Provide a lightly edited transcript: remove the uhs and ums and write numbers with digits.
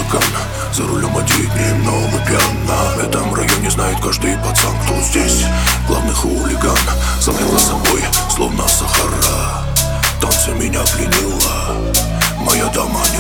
ураган, за рулем один немного пьян. На этом районе знает каждый пацан, кто здесь главный хулиган. Замела собой, словно Сахара, танцы меня пленила моя дама.